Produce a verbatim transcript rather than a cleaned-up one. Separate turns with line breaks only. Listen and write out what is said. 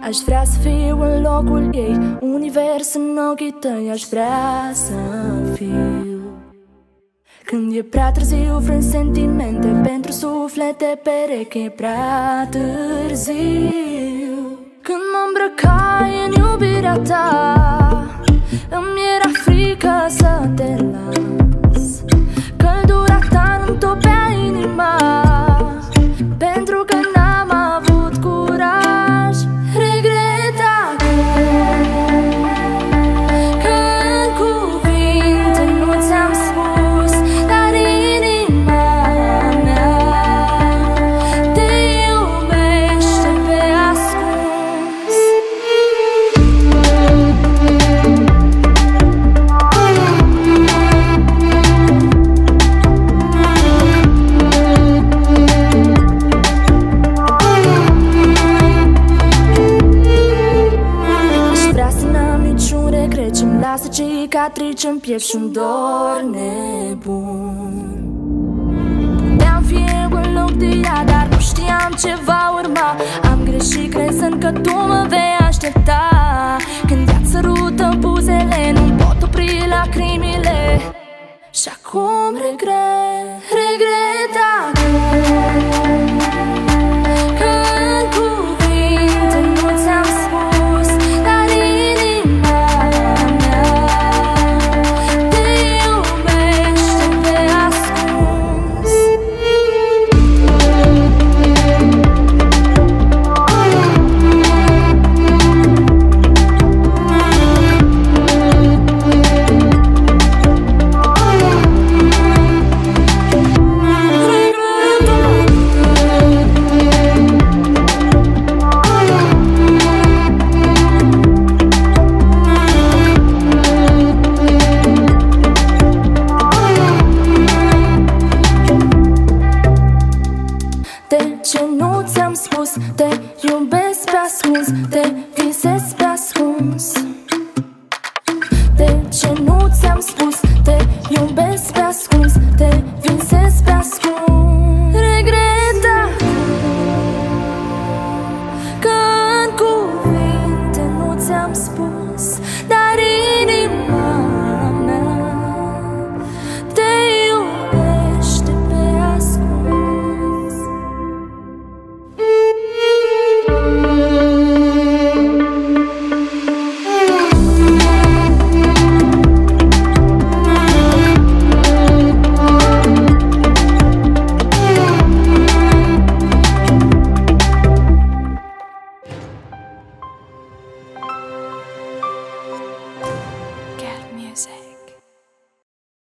Aș vrea să fiu în locul ei, univers în ochii tăi aș vrea să fiu. Când e prea târziu frâng sentimente pentru suflete pereche, e prea târziu. Când mă îmbrăcai în iubirea ta, îmi era frică să te las. Căldura ta nu-mi topea inima, pentru că n-am avut curaj. Regret acum că în cuvinte nu ți-am spus, dar inima mea te iubește pe ascuns. Ce-mi lasă cicatrici în piept și-un dor nebun. Puteam fi eu în loc de ea, dar nu știam ce va urma. Am greșit crezând că tu mă vei aștepta. Când ea-ți sărută buzele, nu-mi pot opri lacrimile. Și acum regret, regret